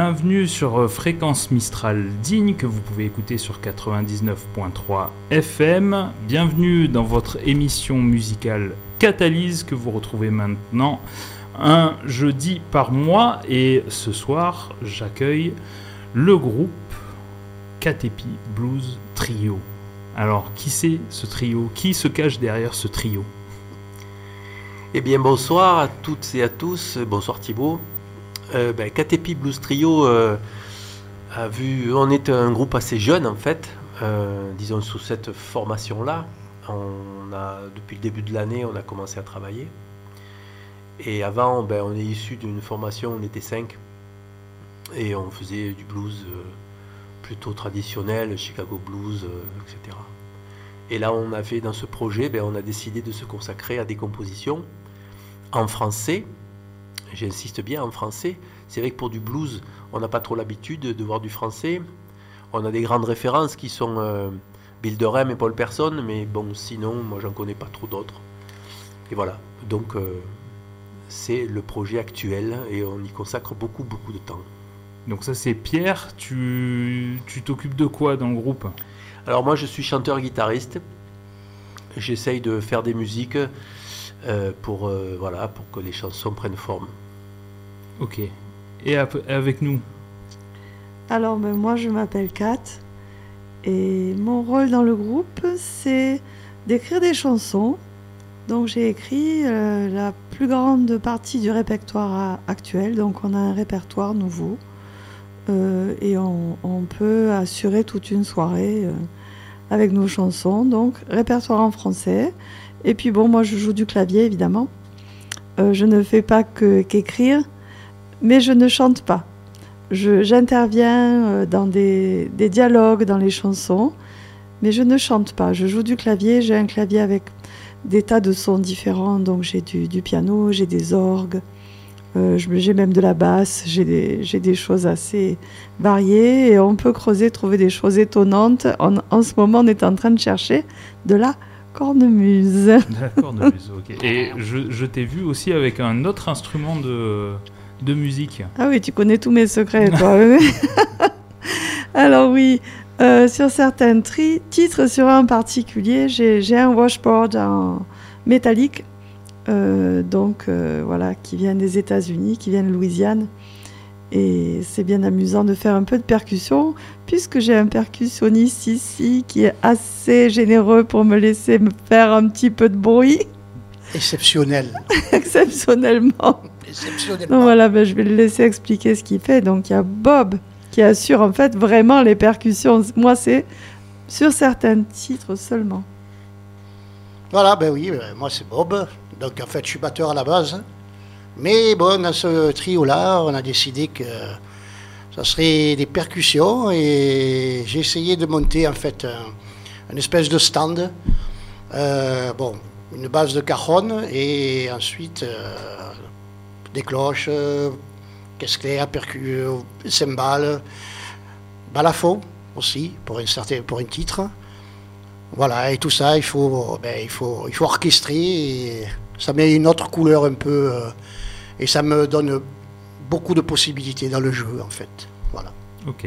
Bienvenue sur Fréquence Mistral Digne que vous pouvez écouter sur 99.3 FM. Bienvenue dans votre émission musicale Catalyse que vous retrouvez maintenant un jeudi par mois. Et ce soir, j'accueille le groupe Katepi Blues Trio. Alors, qui c'est ce trio? Qui se cache derrière ce trio? Eh bien, bonsoir à toutes et à tous. Bonsoir Thibaut. Katepi Blues Trio on est un groupe assez jeune en fait, disons sous cette formation-là. Depuis le début de l'année, on a commencé à travailler. Et avant, on est issu d'une formation, on était 5. Et on faisait du blues plutôt traditionnel, Chicago Blues, etc. Et là, dans ce projet, on a décidé de se consacrer à des compositions en français. J'insiste bien en français. C'est vrai que pour du blues, on n'a pas trop l'habitude de voir du français. On a des grandes références qui sont Bill Durham et Paul Person, mais bon, sinon, moi, j'en connais pas trop d'autres. Et voilà. Donc, c'est le projet actuel et on y consacre beaucoup, beaucoup de temps. Donc ça, c'est Pierre. Tu t'occupes de quoi dans le groupe? Alors moi, je suis chanteur-guitariste. J'essaye de faire des musiques pour que les chansons prennent forme. Ok. Et avec nous? Alors moi je m'appelle Kat et mon rôle dans le groupe c'est d'écrire des chansons. Donc j'ai écrit la plus grande partie du répertoire actuel, donc on a un répertoire nouveau et on peut assurer toute une soirée avec nos chansons, donc répertoire en français. Et puis bon, moi je joue du clavier évidemment, je ne fais pas qu'écrire. Mais je ne chante pas. J'interviens dans des dialogues, dans les chansons, mais je ne chante pas. Je joue du clavier, j'ai un clavier avec des tas de sons différents, donc j'ai du piano, j'ai des orgues, j'ai même de la basse, j'ai des choses assez variées et on peut creuser, trouver des choses étonnantes. En ce moment, on est en train de chercher de la cornemuse. La cornemuse, ok. Et je t'ai vu aussi avec un autre instrument de musique. Ah oui, tu connais tous mes secrets, toi. Alors oui, sur certains titres, sur un en particulier, j'ai un washboard en métallique, qui vient des États-Unis, qui vient de Louisiane. Et c'est bien amusant de faire un peu de percussion, puisque j'ai un percussionniste ici qui est assez généreux pour me laisser me faire un petit peu de bruit. Exceptionnel. Exceptionnellement. Donc voilà, je vais le laisser expliquer ce qu'il fait. Donc il y a Bob qui assure en fait vraiment les percussions. Moi, c'est sur certains titres seulement. Voilà, moi c'est Bob. Donc en fait, je suis batteur à la base. Mais bon, dans ce trio-là, on a décidé que ça serait des percussions et j'ai essayé de monter en fait une espèce de stand. Une base de cajon et ensuite des cloches, caisse claire, cymbales, balafon aussi pour un titre. Voilà, et tout ça, il faut orchestrer et ça met une autre couleur un peu et ça me donne beaucoup de possibilités dans le jeu en fait. Voilà. Ok.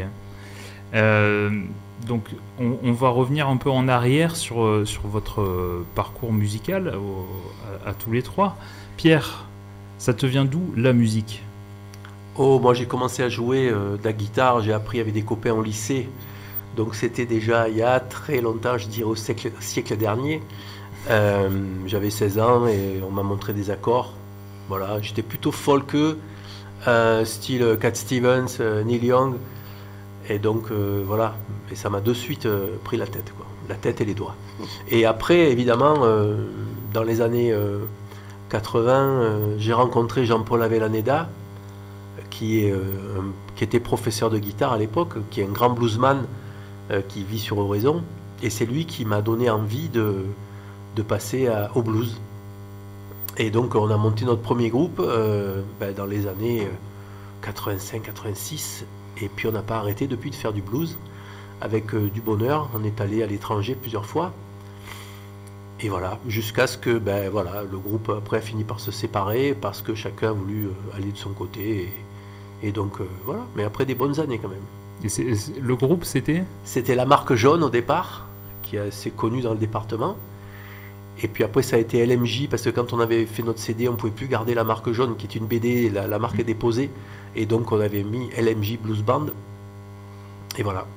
Donc on va revenir un peu en arrière sur votre parcours musical à tous les trois. Pierre, ça te vient d'où la musique? Oh, moi j'ai commencé à jouer de la guitare, j'ai appris avec des copains au lycée. Donc c'était déjà il y a très longtemps, je dirais au siècle dernier. J'avais 16 ans et on m'a montré des accords. Voilà, j'étais plutôt folkeux, style Cat Stevens, Neil Young. Et donc voilà, et ça m'a de suite pris la tête, quoi. La tête et les doigts. Et après, évidemment, dans les années 80, j'ai rencontré Jean-Paul Avellaneda, qui était professeur de guitare à l'époque, qui est un grand bluesman qui vit sur Oraison. Et c'est lui qui m'a donné envie de passer au blues. Et donc on a monté notre premier groupe dans les années 85-86. Et puis on n'a pas arrêté depuis de faire du blues avec du bonheur. On est allé à l'étranger plusieurs fois. Et voilà, jusqu'à ce que le groupe après a fini par se séparer parce que chacun a voulu aller de son côté Et donc voilà, mais après des bonnes années quand même. Et le groupe, c'était C'était la marque jaune au départ, qui est assez connue dans le département. Et puis après ça a été LMJ, parce que quand on avait fait notre CD, on ne pouvait plus garder la marque jaune, qui est une BD, la marque est déposée. Et donc on avait mis LMJ Blues Band. Et voilà.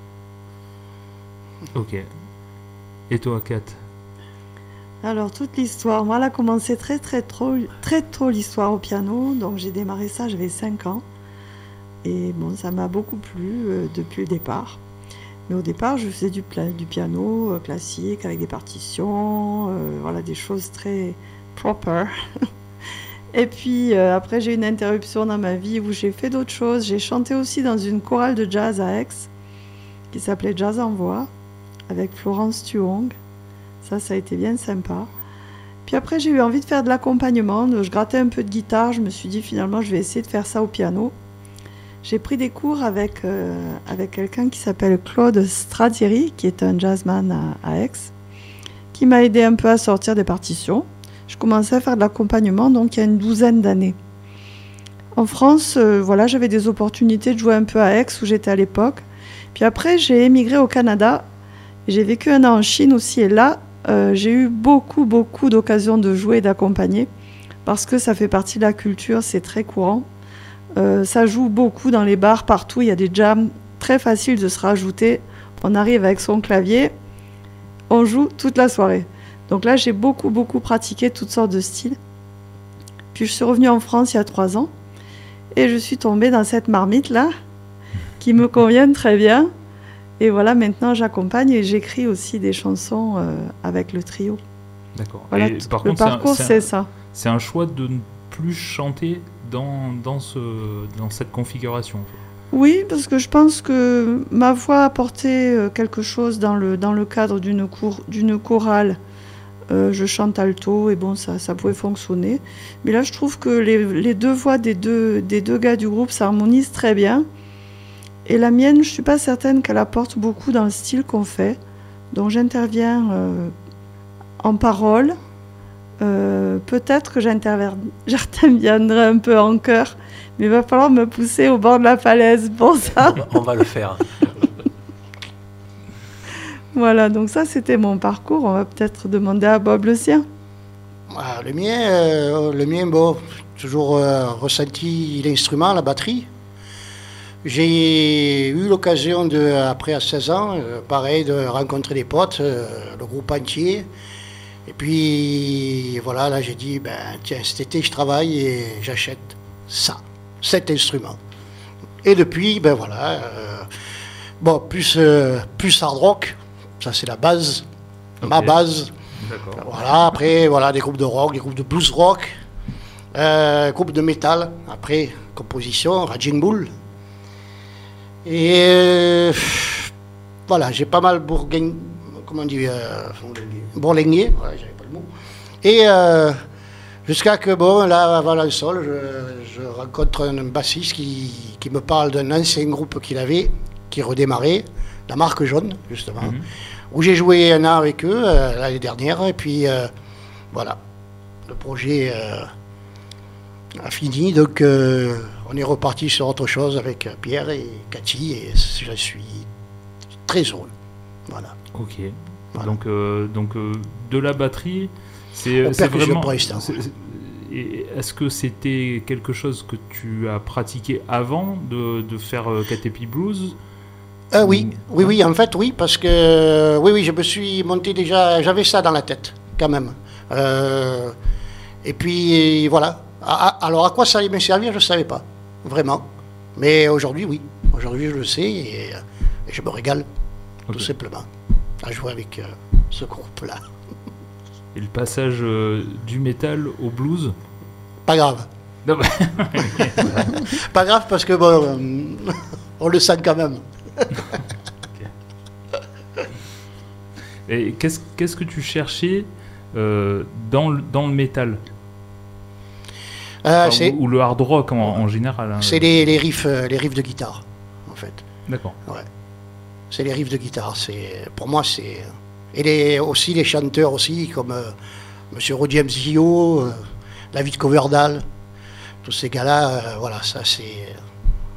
Ok. Et toi, Kat? Alors, toute l'histoire, moi, elle a commencé très tôt l'histoire au piano. Donc, j'ai démarré ça, j'avais 5 ans. Et bon, ça m'a beaucoup plu depuis le départ. Mais au départ, je faisais du piano classique avec des partitions, voilà, des choses très proper. Et puis, après, j'ai eu une interruption dans ma vie où j'ai fait d'autres choses. J'ai chanté aussi dans une chorale de jazz à Aix qui s'appelait Jazz en Voix avec Florence Tuong. Ça a été bien sympa. Puis après, j'ai eu envie de faire de l'accompagnement. Je grattais un peu de guitare. Je me suis dit, finalement, je vais essayer de faire ça au piano. J'ai pris des cours avec quelqu'un qui s'appelle Claude Stradieri, qui est un jazzman à Aix, qui m'a aidé un peu à sortir des partitions. Je commençais à faire de l'accompagnement, donc il y a une 12aine d'années. En France, voilà, j'avais des opportunités de jouer un peu à Aix, où j'étais à l'époque. Puis après, j'ai émigré au Canada. J'ai vécu 1 an en Chine aussi, et là, j'ai eu beaucoup d'occasions de jouer et d'accompagner, parce que ça fait partie de la culture, c'est très courant. Ça joue beaucoup dans les bars, partout, il y a des jams très faciles de se rajouter. On arrive avec son clavier, on joue toute la soirée. Donc là, j'ai beaucoup pratiqué toutes sortes de styles. Puis je suis revenue en France il y a 3 ans, et je suis tombée dans cette marmite-là, qui me convient très bien. Et voilà, maintenant j'accompagne et j'écris aussi des chansons avec le trio. D'accord. Voilà, Par le contre, parcours, c'est ça. C'est un choix de ne plus chanter dans cette configuration. Oui, parce que je pense que ma voix apportait quelque chose dans le cadre d'une chorale. Je chante alto et bon, ça pouvait fonctionner. Mais là, je trouve que les deux voix des deux gars du groupe s'harmonisent très bien. Et la mienne, je ne suis pas certaine qu'elle apporte beaucoup dans le style qu'on fait. Donc j'interviens en parole. Peut-être que j'interviendrai un peu en chœur, mais il va falloir me pousser au bord de la falaise pour ça. On va le faire. Voilà, donc ça c'était mon parcours. On va peut-être demander à Bob le sien. Le mien, bon, toujours ressenti l'instrument, la batterie. J'ai eu l'occasion, après à 16 ans, pareil, de rencontrer des potes, le groupe entier. Et puis, voilà, là j'ai dit, tiens, cet été je travaille et j'achète cet instrument. Et depuis, voilà, bon, plus hard rock, ça c'est la base, okay. Ma base. D'accord. Voilà, après, voilà, des groupes de rock, des groupes de blues rock, groupes de métal, après, composition, Raging Bull. Et voilà, j'ai pas mal bourlingué, voilà, j'avais pas le mot. Et jusqu'à que, bon, là, avant le sol, je rencontre un bassiste qui me parle d'un ancien groupe qu'il avait, qui redémarrait, la marque jaune, justement, où j'ai joué 1 an avec eux l'année dernière, et puis voilà, le projet a fini, donc on est reparti sur autre chose avec Pierre et Cathy, et je suis très heureux. Voilà. Ok. Voilà. Donc de la batterie, c'est vraiment. Est-ce que c'était quelque chose que tu as pratiqué avant de faire KTP Blues? Oui, en fait, oui, parce que oui, je me suis monté déjà, j'avais ça dans la tête, quand même. Et puis voilà. Alors à quoi ça allait me servir, je ne savais pas, vraiment. Mais aujourd'hui, oui. Aujourd'hui, je le sais et je me régale, tout simplement, à jouer avec ce groupe-là. Et le passage du métal au blues? Pas grave. Non, pas grave parce que bon, on le sent quand même. Et qu'est-ce que tu cherchais dans le métal? Ou le hard rock en général, hein. C'est les riffs de guitare, en fait. D'accord. Ouais. C'est les riffs de guitare. Pour moi, c'est... Et aussi les chanteurs aussi, comme Monsieur Roger Mzio, David Coverdale, tous ces gars-là, voilà, ça c'est...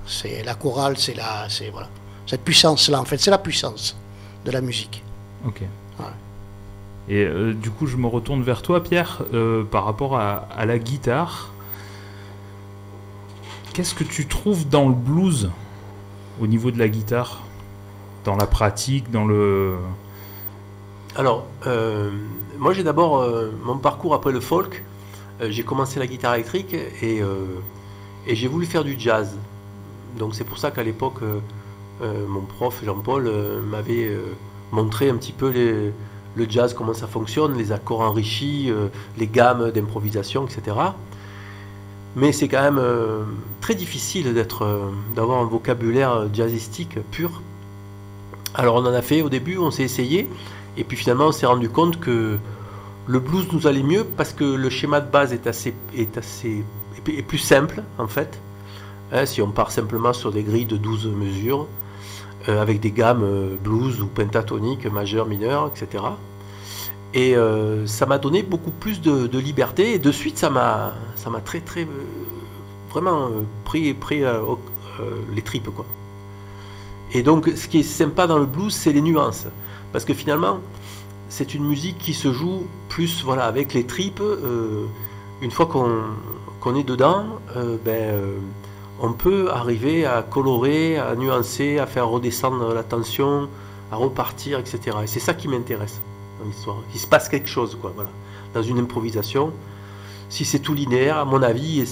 C'est la chorale, voilà. Cette puissance-là, en fait, c'est la puissance de la musique. Ok. Ouais. Et du coup, je me retourne vers toi, Pierre, par rapport à la guitare. Qu'est-ce que tu trouves dans le blues au niveau de la guitare, dans la pratique, dans le... Alors, moi j'ai d'abord mon parcours après le folk. J'ai commencé la guitare électrique et j'ai voulu faire du jazz. Donc c'est pour ça qu'à l'époque, mon prof Jean-Paul m'avait montré un petit peu le jazz, comment ça fonctionne, les accords enrichis, les gammes d'improvisation, etc. Mais c'est quand même très difficile d'avoir un vocabulaire jazzistique pur. Alors on en a fait au début, on s'est essayé, et puis finalement on s'est rendu compte que le blues nous allait mieux parce que le schéma de base est plus simple en fait. Si on part simplement sur des grilles de 12 mesures, avec des gammes blues ou pentatoniques, majeures, mineures, etc. Et ça m'a donné beaucoup plus de liberté, et de suite ça m'a très vraiment pris les tripes, quoi. Et donc ce qui est sympa dans le blues, c'est les nuances, parce que finalement c'est une musique qui se joue plus, voilà, avec les tripes. Une fois qu'on est dedans, on peut arriver à colorer, à nuancer, à faire redescendre la tension, à repartir, etc. Et c'est ça qui m'intéresse dans l'histoire. Il se passe quelque chose, quoi, voilà. Dans une improvisation, si c'est tout linéaire, à mon avis,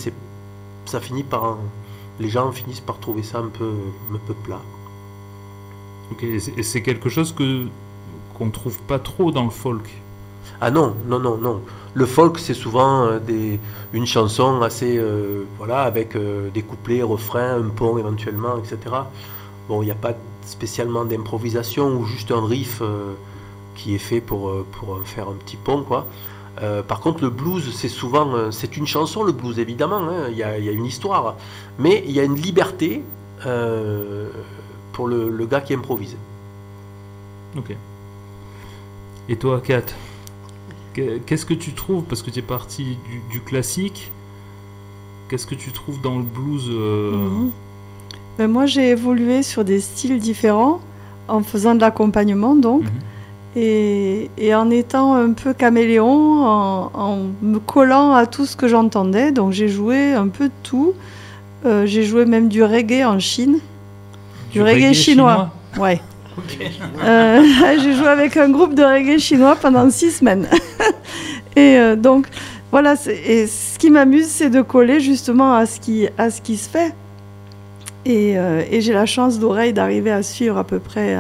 les gens finissent par trouver ça un peu plat. Ok, et c'est quelque chose qu'on ne trouve pas trop dans le folk. Ah non. Le folk, c'est souvent une chanson assez, avec des couplets, refrains, un pont éventuellement, etc. Bon, il n'y a pas spécialement d'improvisation ou juste un riff qui est fait pour faire un petit pont, quoi. Par contre, le blues, c'est une chanson, le blues, évidemment, hein, il y a une histoire, mais il y a une liberté pour le gars qui improvise. Ok. Et toi, Kat, qu'est-ce que tu trouves, parce que tu es parti du classique, qu'est-ce que tu trouves dans le blues Moi, j'ai évolué sur des styles différents, en faisant de l'accompagnement, donc. Et en étant un peu caméléon, en me collant à tout ce que j'entendais. Donc j'ai joué un peu de tout. J'ai joué même du reggae en Chine. Du reggae chinois. Ouais. Okay. J'ai joué avec un groupe de reggae chinois pendant 6 semaines. Et donc voilà, et ce qui m'amuse, c'est de coller justement à ce qui se fait. Et j'ai la chance d'oreille d'arriver à suivre à peu près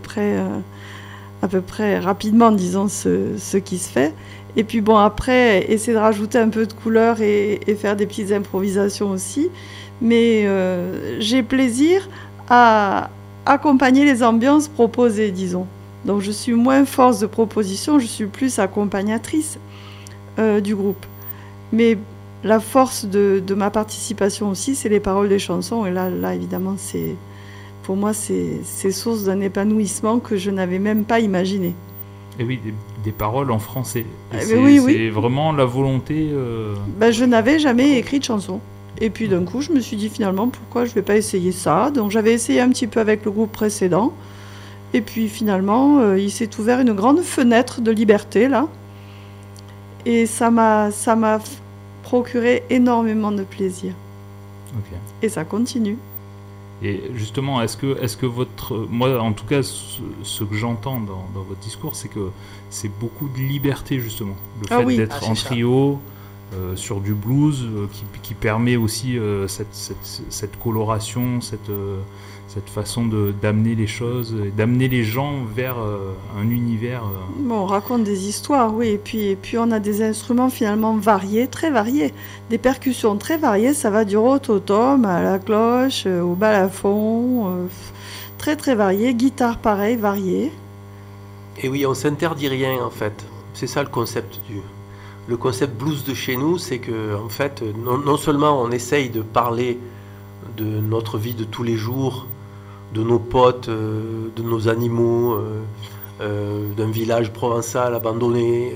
rapidement, disons, ce qui se fait. Et puis bon, après, essayer de rajouter un peu de couleur et faire des petites improvisations aussi. Mais j'ai plaisir à accompagner les ambiances proposées, disons. Donc je suis moins force de proposition, je suis plus accompagnatrice du groupe. Mais la force de ma participation aussi, c'est les paroles des chansons. Et là évidemment, pour moi, c'est source d'un épanouissement que je n'avais même pas imaginé. Et oui, des paroles en français. Oui. C'est vraiment la volonté... je n'avais jamais écrit de chanson. Et puis d'un coup, je me suis dit finalement, pourquoi je ne vais pas essayer ça ? Donc j'avais essayé un petit peu avec le groupe précédent. Et puis finalement, il s'est ouvert une grande fenêtre de liberté, là. Et ça m'a procuré énormément de plaisir. Okay. Et ça continue. Et justement, est-ce que moi, en tout cas, ce que j'entends dans votre discours, c'est que c'est beaucoup de liberté, justement. Le fait d'être en trio, sur du blues, qui permet aussi cette coloration, cette façon d'amener les choses, d'amener les gens vers un univers... Bon, on raconte des histoires, oui, et puis on a des instruments finalement variés, très variés, des percussions très variées, ça va du rototom à la cloche, au balafon, très très varié, guitare pareil, variée. Et oui, on s'interdit rien en fait, c'est ça le concept Le concept blues de chez nous, c'est que en fait, non seulement on essaye de parler de notre vie de tous les jours, de nos potes, de nos animaux, d'un village provençal abandonné.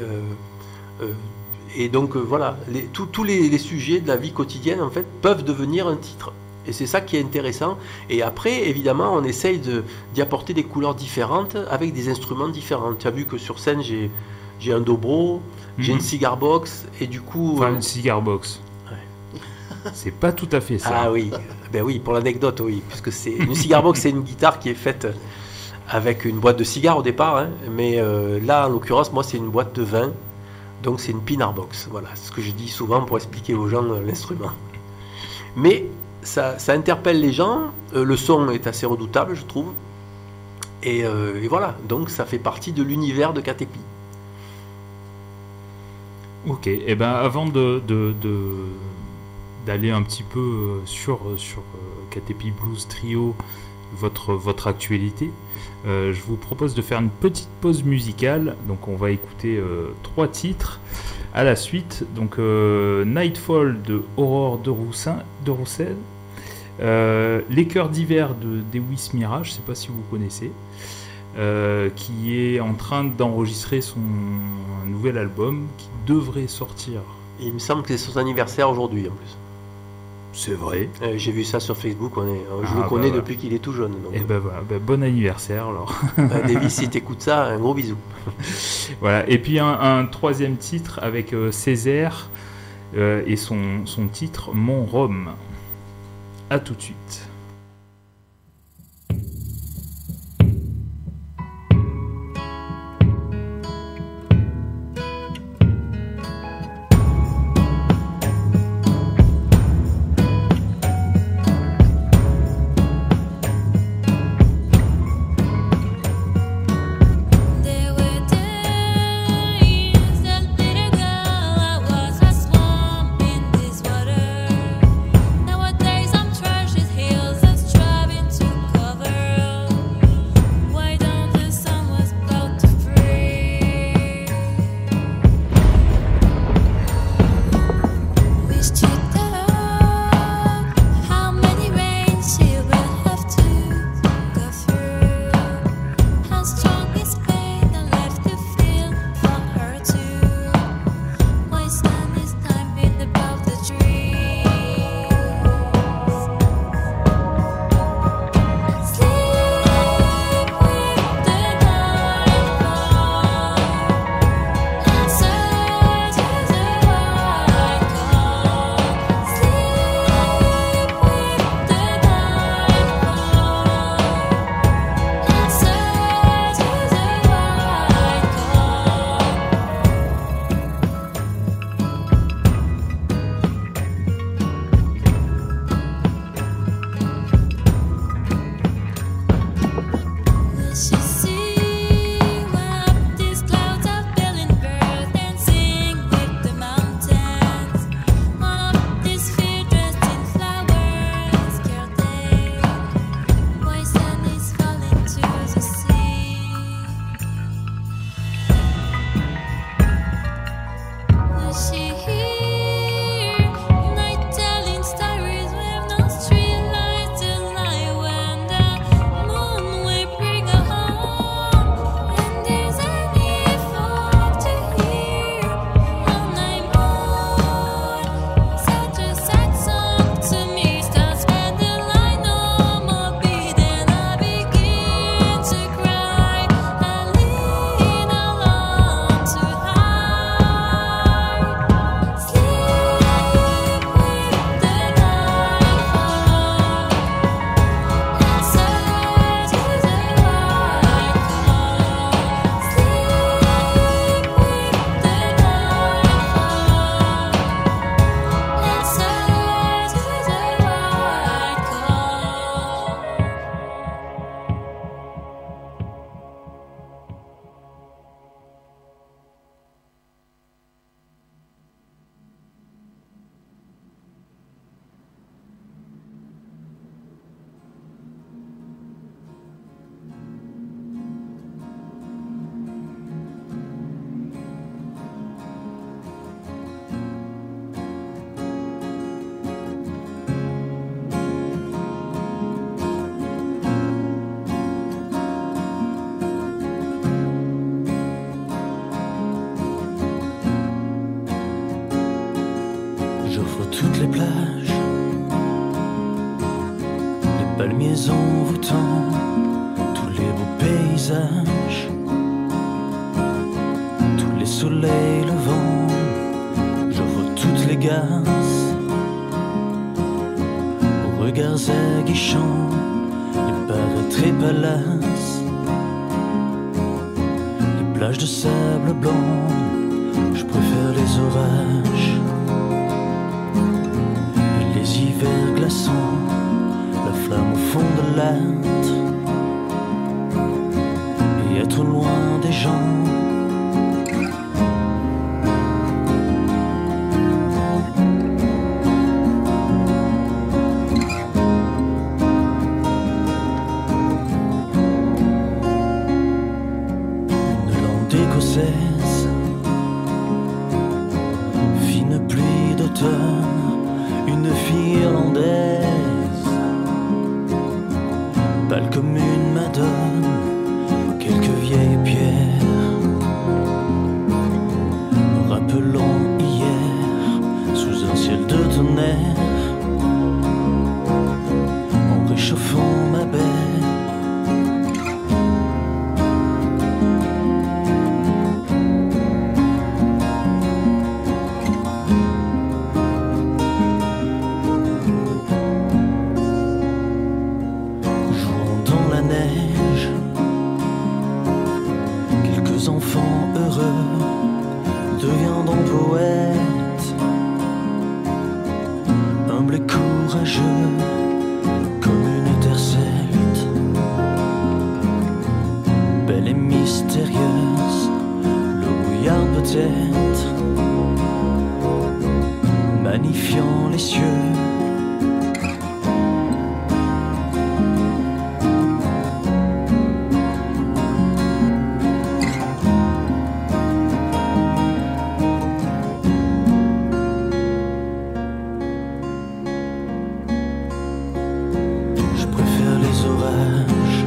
Et donc voilà, tous les sujets de la vie quotidienne en fait peuvent devenir un titre. Et c'est ça qui est intéressant. Et après, évidemment, on essaye d'y apporter des couleurs différentes avec des instruments différents. Tu as vu que sur scène, j'ai un dobro, j'ai une cigar box, et du coup... Enfin, une cigar box. C'est pas tout à fait ça. Ah oui, ben oui, pour l'anecdote, oui. Puisque c'est une cigar box, c'est une guitare qui est faite avec une boîte de cigares au départ. Hein, mais là, en l'occurrence, moi, c'est une boîte de vin. Donc c'est une pinar box. Voilà, c'est ce que je dis souvent pour expliquer aux gens l'instrument. Mais ça interpelle les gens. Le son est assez redoutable, je trouve. Et voilà, donc ça fait partie de l'univers de Katepi. Ok, et ben avant d'aller un petit peu sur Katepi Blues Trio, votre actualité, je vous propose de faire une petite pause musicale. Donc on va écouter 3 titres à la suite. Donc Nightfall de Aurore de Roussel, Les Chœurs d'hiver de Dewis Mirage, je ne sais pas si vous connaissez, qui est en train d'enregistrer son nouvel album qui devrait sortir. Il me semble que c'est son anniversaire aujourd'hui en plus. C'est vrai. J'ai vu ça sur Facebook, je le connais depuis qu'il est tout jeune. Donc. Et ben voilà, bon anniversaire alors. Davis, si t'écoutes ça, un gros bisou. Voilà, et puis un 3e titre avec Césaire et son titre Mon Rhum. A tout de suite. Nowadays I'm trashed heels and striving to J'offre toutes les plages palmiers envoûtants, tous les beaux paysages, tous les soleils levants, je vois toutes les garces, aux regards aguichants, les paraîtres et palaces, les plages de sable blanc, je préfère les orages et les hivers glaçants, la flamme au fond de l'âtre et être loin des gens. Une lande écossaise, fine pluie d'automne, une fille irlandaise, pâle comme une madone, quelques vieilles pierres, me rappelant hier, sous un ciel de tonnerre, en réchauffant ma baie. Jouant dans la neige, quelques enfants heureux, deviendront poètes, humbles et courageux, comme une terre celte, belle et mystérieuse, le brouillard peut-être, magnifiant les cieux. Je préfère les orages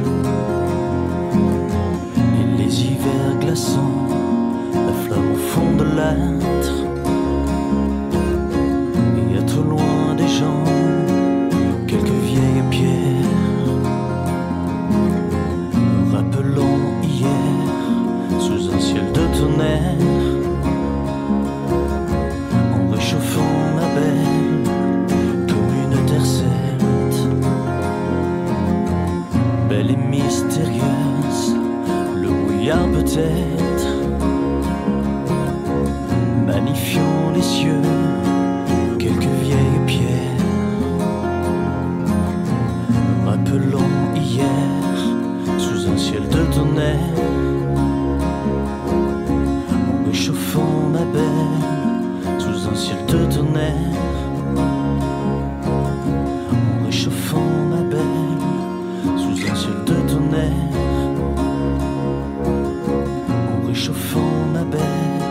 et les hivers glaçants, la flamme au fond de l'âtre et être loin des gens, quelques vieilles pierres, me rappelant hier, sous un ciel de tonnerre, en réchauffant ma belle, comme une terre celte, belle et mystérieuse, le brouillard peut-être, magnifiant les cieux, quelques vieilles pierres, me rappelant hier, sous un ciel de tonnerre, en réchauffant ma belle, sous un ciel de tonnerre, en réchauffant ma belle, sous un ciel de tonnerre, en réchauffant ma belle.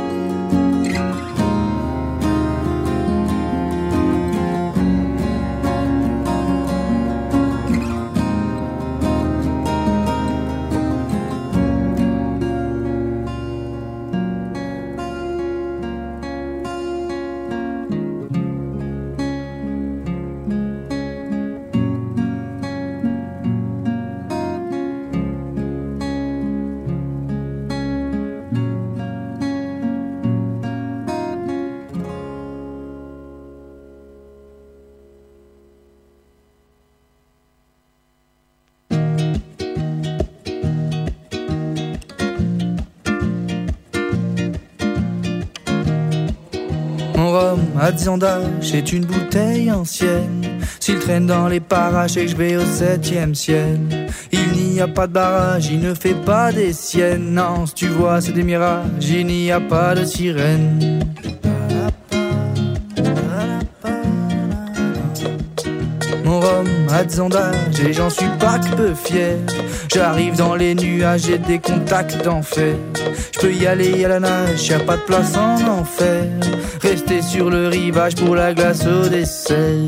Mon rhum à 10 ans d'âge est une bouteille ancienne. S'il traîne dans les parages et que je vais au 7e ciel, il n'y a pas de barrage, il ne fait pas des siennes. Non, si tu vois c'est des mirages, il n'y a pas de sirène. Mon rhum à 10 ans d'âge et j'en suis pas que peu fier. J'arrive dans les nuages et des contacts d'enfer. Je peux y aller à la nage, y'a pas de place en enfer. Rester sur le rivage pour la glace au dessert.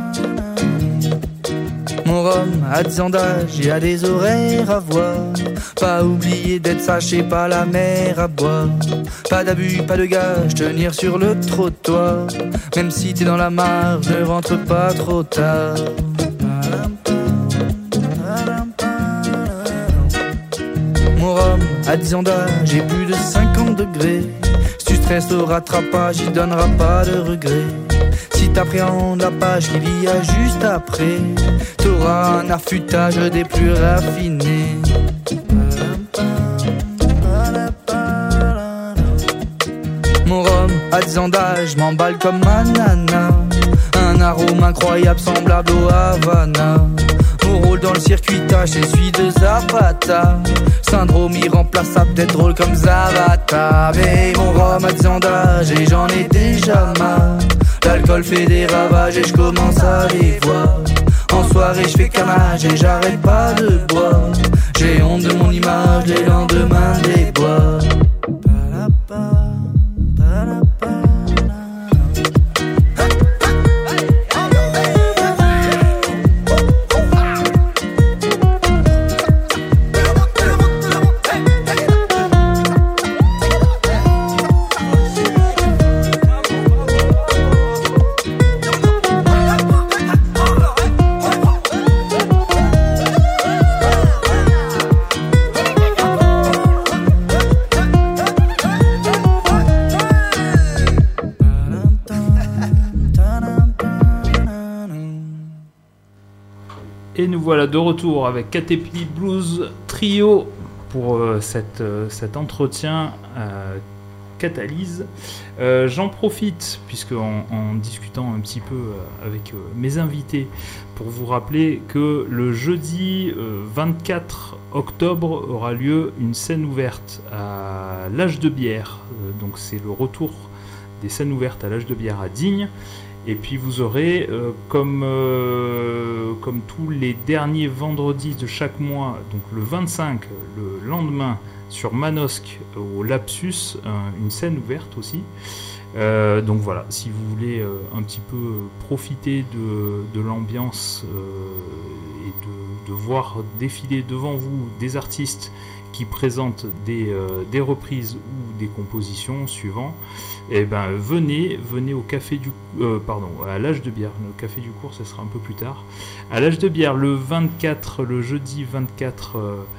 Mon rhum à 10 ans d'âge, y a des horaires à voir. Pas oublier d'être saché, pas la mer à boire. Pas d'abus, pas de gage, tenir sur le trottoir. Même si t'es dans la marge, ne rentre pas trop tard. Mon rhum a 10 ans d'âge et plus de 50 degrés. Si tu stresses au rattrapage, il donnera pas de regrets. Si t'appréhendes la page qu'il y a juste après, t'auras un affûtage des plus raffinés. Mon rhum a 10 ans d'âge, m'emballe comme ananas. Un arôme incroyable semblable au Havana. Mon rôle dans le circuit tâche et celui de Zapata. Syndrome irremplaçable d'être drôle comme Zavata. Mais mon rhum a 10 ans d'âge et j'en ai déjà marre. L'alcool fait des ravages et je commence à les voir. En soirée je fais camage et j'arrête pas de boire. J'ai honte de mon image les lendemains des bois. Et nous voilà de retour avec KTP Blues Trio pour cet entretien Catalyse. J'en profite, puisque en discutant un petit peu avec mes invités, pour vous rappeler que le jeudi 24 octobre aura lieu une scène ouverte à l'Âge de Bière. Donc c'est le retour des scènes ouvertes à l'Âge de Bière à Digne. Et puis vous aurez, comme tous les derniers vendredis de chaque mois, donc le 25, le lendemain, sur Manosque, au Lapsus, une scène ouverte aussi. Donc voilà, si vous voulez un petit peu profiter de l'ambiance et de voir défiler devant vous des artistes qui présentent des reprises ou des compositions suivant, eh ben venez au café du à l'Âge de Bière. Le café du cours, ça sera un peu plus tard. À l'Âge de Bière, le jeudi 24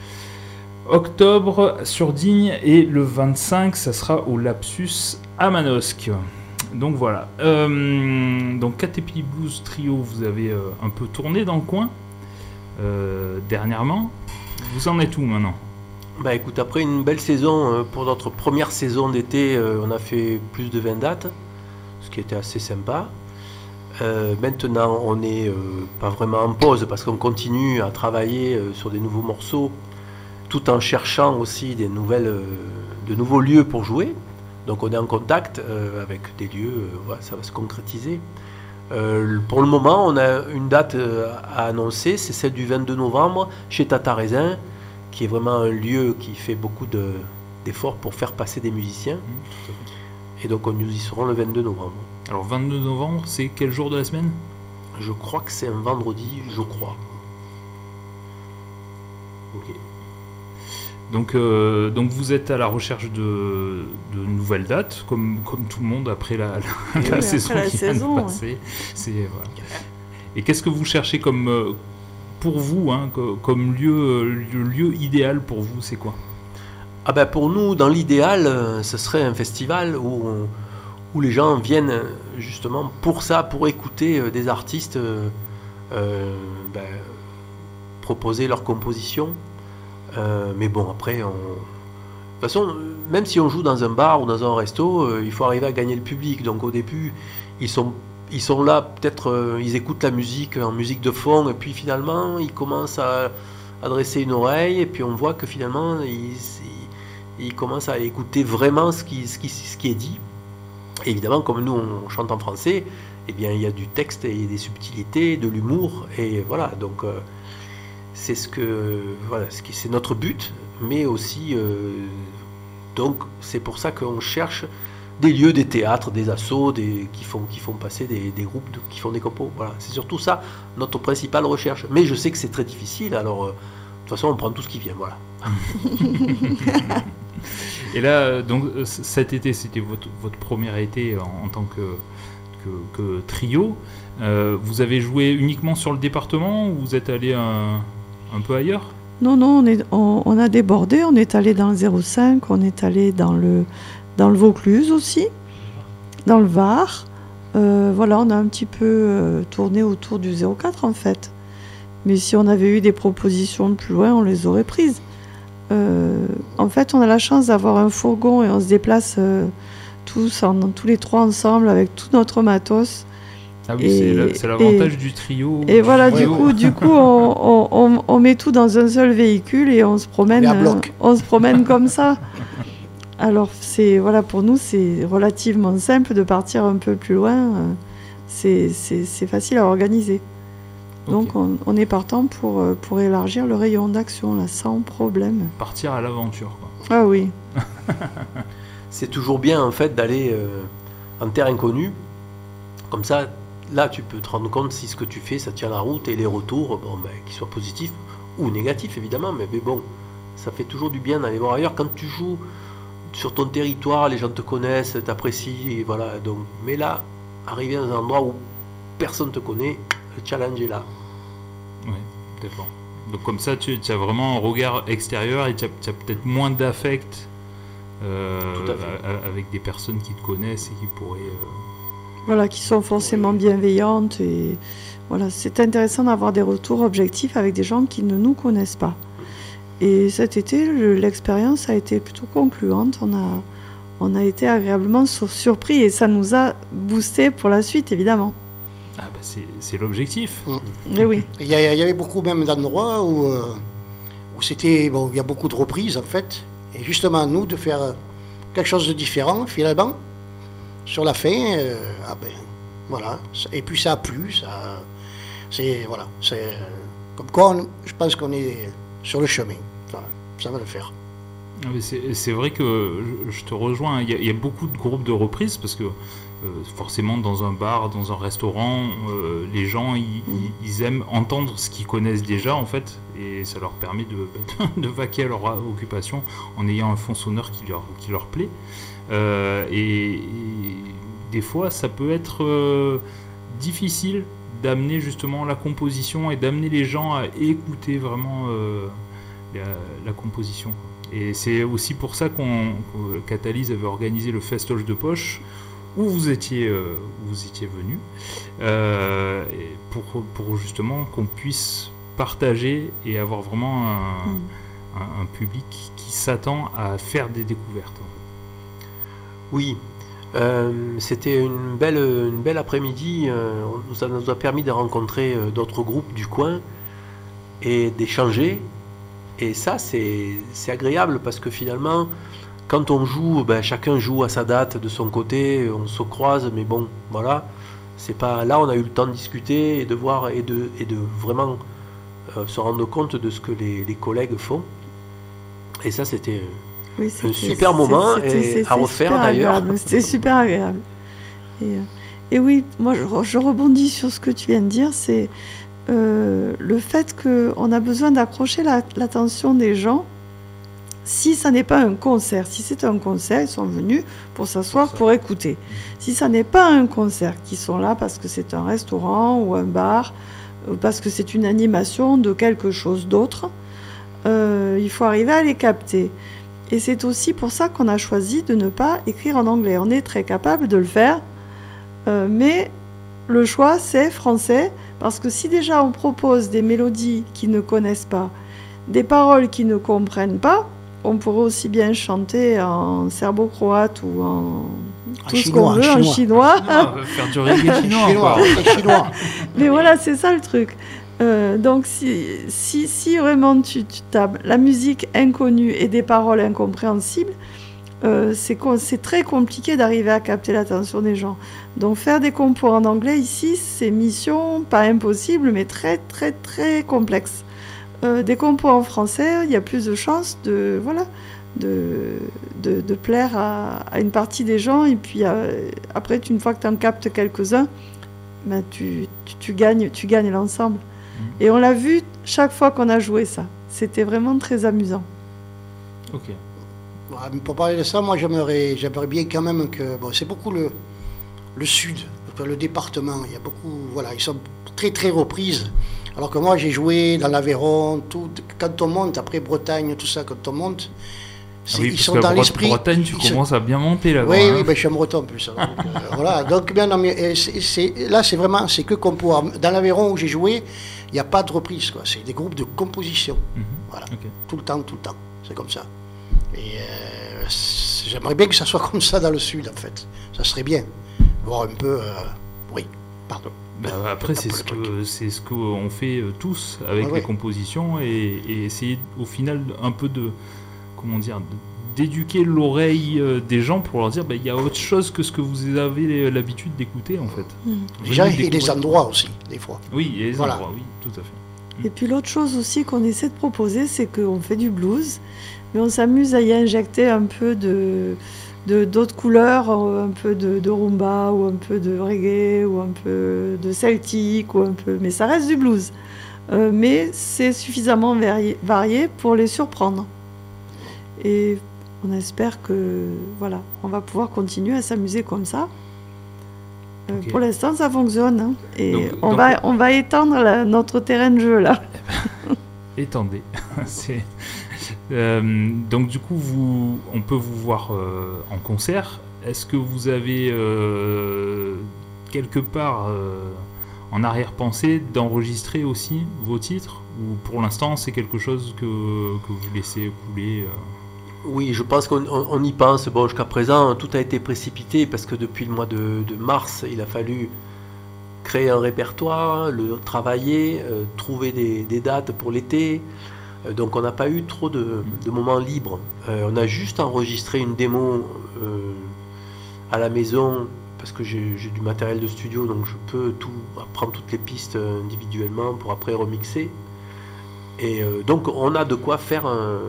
octobre sur Digne, et le 25, ça sera au Lapsus à Manosque. Donc voilà. Donc KTP Blues Trio, vous avez un peu tourné dans le coin dernièrement. Vous en êtes où maintenant ? Bah écoute, après une belle saison, pour notre première saison d'été, on a fait plus de 20 dates, ce qui était assez sympa. Maintenant, on n'est pas vraiment en pause parce qu'on continue à travailler sur des nouveaux morceaux, tout en cherchant aussi de nouveaux lieux pour jouer. Donc on est en contact avec des lieux, voilà, ça va se concrétiser. Pour le moment, on a une date à annoncer, c'est celle du 22 novembre chez Tata Raisin, qui est vraiment un lieu qui fait beaucoup d'efforts pour faire passer des musiciens. Et donc nous y serons le 22 novembre. Alors 22 novembre, c'est quel jour de la semaine ? Je crois que c'est un vendredi, je crois. Ok. Donc vous êtes à la recherche de nouvelles dates, comme tout le monde après la saison qui vient de passer. Voilà. Et qu'est-ce que vous cherchez comme... pour vous, comme lieu idéal pour vous, c'est quoi ? Ah ben pour nous, dans l'idéal, ce serait un festival où les gens viennent justement pour ça, pour écouter des artistes proposer leurs compositions. Mais bon, après, de toute façon, même si on joue dans un bar ou dans un resto, il faut arriver à gagner le public. Donc au début, ils sont là, peut-être ils écoutent la musique en musique de fond, et puis finalement ils commencent à dresser une oreille, et puis on voit que finalement ils commencent à écouter vraiment ce qui est dit. Et évidemment, comme nous on chante en français, eh bien il y a du texte et des subtilités, de l'humour, et voilà, donc c'est c'est notre but, mais aussi donc c'est pour ça qu'on cherche des lieux, des théâtres, des assos, qui font passer des groupes qui font des compos. Voilà, c'est surtout ça notre principale recherche. Mais je sais que c'est très difficile. Alors, de toute façon, on prend tout ce qui vient, voilà. Et là, donc cet été, c'était votre premier été en tant que trio. Vous avez joué uniquement sur le département ou vous êtes allé un peu ailleurs? Non, on a débordé, on est allé dans le 05, on est allé dans le Vaucluse aussi, dans le Var. Voilà, on a un petit peu tourné autour du 04 en fait. Mais si on avait eu des propositions de plus loin, on les aurait prises. En fait, on a la chance d'avoir un fourgon et on se déplace tous les trois ensemble avec tout notre matos. Ah oui, c'est l'avantage du trio. Et voilà, du coup, on met tout dans un seul véhicule et on se promène comme ça. Alors, pour nous, c'est relativement simple de partir un peu plus loin. C'est facile à organiser. Donc, on est partant pour élargir le rayon d'action, là, sans problème. Partir à l'aventure, quoi. Ah oui. C'est toujours bien, en fait, d'aller en terre inconnue. Comme ça, là, tu peux te rendre compte si ce que tu fais, ça tient la route et les retours, qu'ils soient positifs ou négatifs, évidemment. Mais bon, ça fait toujours du bien d'aller voir ailleurs. Quand tu joues sur ton territoire, les gens te connaissent, t'apprécient, et voilà. Donc, mais là, arriver dans un endroit où personne ne te connaît, le challenge est là. Oui, d'accord. Donc comme ça, tu as vraiment un regard extérieur et tu as peut-être moins d'affect avec des personnes qui te connaissent et qui pourraient... Voilà, qui sont forcément bienveillantes. Et voilà, c'est intéressant d'avoir des retours objectifs avec des gens qui ne nous connaissent pas. Et cet été, l'expérience a été plutôt concluante. On a été agréablement surpris et ça nous a boosté pour la suite, évidemment. Ah bah c'est l'objectif. Et oui. Il y avait beaucoup même d'endroits où c'était... Bon, il y a beaucoup de reprises, en fait. Et justement, nous, de faire quelque chose de différent, finalement, sur la fin, voilà. Et puis ça a plu, comme quoi, je pense qu'on est sur le chemin. Voilà, ça va le faire. C'est vrai que je te rejoins. Il y a beaucoup de groupes de reprises parce que forcément dans un bar, dans un restaurant, les gens ils aiment entendre ce qu'ils connaissent déjà en fait, et ça leur permet de vaquer à leur occupation en ayant un fond sonore qui leur plaît. Et des fois ça peut être difficile d'amener justement la composition et d'amener les gens à écouter vraiment la composition. Et c'est aussi pour ça qu'Atalyse avait organisé le Festoche de Poche, où vous étiez venu, pour justement qu'on puisse partager et avoir vraiment un public qui s'attend à faire des découvertes. Oui, c'était une belle après-midi. Ça nous a permis de rencontrer d'autres groupes du coin et d'échanger. Et ça, c'est agréable parce que finalement, quand on joue, chacun joue à sa date de son côté, on se croise, mais bon, voilà. C'est pas là, on a eu le temps de discuter et de voir et de vraiment se rendre compte de ce que les collègues font. Et ça, c'était un super moment et à refaire d'ailleurs. C'était super agréable. Et oui, moi je rebondis sur ce que tu viens de dire, c'est le fait qu'on a besoin d'accrocher l'attention des gens. Si ça n'est pas un concert, si c'est un concert, ils sont venus pour s'asseoir, pour écouter. Si ça n'est pas un concert, qu'ils sont là parce que c'est un restaurant ou un bar, parce que c'est une animation de quelque chose d'autre, il faut arriver à les capter. Et c'est aussi pour ça qu'on a choisi de ne pas écrire en anglais. On est très capable de le faire, mais le choix c'est français, parce que si déjà on propose des mélodies qu'ils ne connaissent pas, des paroles qu'ils ne comprennent pas, on pourrait aussi bien chanter en serbo-croate ou en tout ce qu'on veut, en chinois. Faire du reggae chinois. Mais voilà, c'est ça le truc. Donc si vraiment tu tapes la musique inconnue et des paroles incompréhensibles, c'est très compliqué d'arriver à capter l'attention des gens. Donc faire des compos en anglais ici, c'est mission pas impossible, mais très très très complexe. Des compos en français, il y a plus de chances de plaire à une partie des gens, et puis après, une fois que tu en captes quelques-uns, tu gagnes l'ensemble. Et on l'a vu chaque fois qu'on a joué ça. c'était vraiment très amusant. Ok. Ouais, pour parler de ça, moi j'aimerais bien quand même que... Bon, c'est beaucoup le sud, le département, il y a beaucoup... Voilà, ils sont très très reprises. Alors que moi j'ai joué dans l'Aveyron, quand on monte, après Bretagne, tout ça, quand on monte, Oui, ils parce sont que dans l'esprit. Bretagne, tu commences à bien monter là-bas. Oui, hein. oui, ben, je suis un breton en plus. Donc, voilà, donc bien, non, mais, là c'est vraiment, c'est que compo. Dans l'Aveyron où j'ai joué, il n'y a pas de reprise, quoi. C'est des groupes de composition. Mhm. Voilà, Ok. tout le temps, c'est comme ça. Et j'aimerais bien que ça soit comme ça dans le sud, en fait. Ça serait bien. Voir un peu... oui, pardon. Bah, après, c'est ce qu'on fait tous avec Ouais, les ouais. compositions et essayer au final un peu comment dire, d'éduquer l'oreille des gens pour leur dire il y a autre chose que ce que vous avez l'habitude d'écouter en fait. Les gens Venez et les découvrir. endroits aussi, des fois. Oui, et les Voilà. endroits, oui, tout à fait. Et puis l'autre chose aussi qu'on essaie de proposer, c'est qu'on fait du blues, mais on s'amuse à y injecter un peu d'autres couleurs, un peu de rumba, ou un peu de reggae, ou un peu de celtique, mais ça reste du blues. Mais c'est suffisamment varié pour les surprendre. Et on espère que voilà, on va pouvoir continuer à s'amuser comme ça. Ok. Pour l'instant, ça fonctionne. Hein. Et Donc- on va étendre notre terrain de jeu là. Étendez. C'est- donc du coup, on peut vous voir en concert. Est-ce que vous avez quelque part en arrière-pensée d'enregistrer aussi vos titres ou pour l'instant c'est quelque chose que vous laissez couler Oui, je pense qu'on y pense. Bon, jusqu'à présent, tout a été précipité parce que depuis le mois de mars, il a fallu créer un répertoire, le travailler, trouver des dates pour l'été. Donc on n'a pas eu trop de moments libres. On a juste enregistré une démo à la maison parce que j'ai du matériel de studio, donc je peux prendre toutes les pistes individuellement pour après remixer. Et donc on a de quoi faire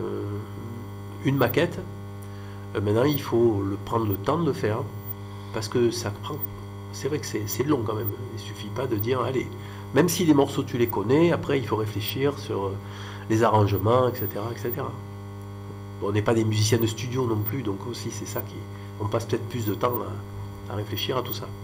une maquette. Maintenant il faut prendre le temps de le faire parce que ça prend. C'est vrai que c'est long quand même. Il suffit pas de dire allez. Même si les morceaux tu les connais, après il faut réfléchir sur les arrangements, etc., etc. Bon, on n'est pas des musiciens de studio non plus, donc aussi c'est ça on passe peut-être plus de temps à réfléchir à tout ça.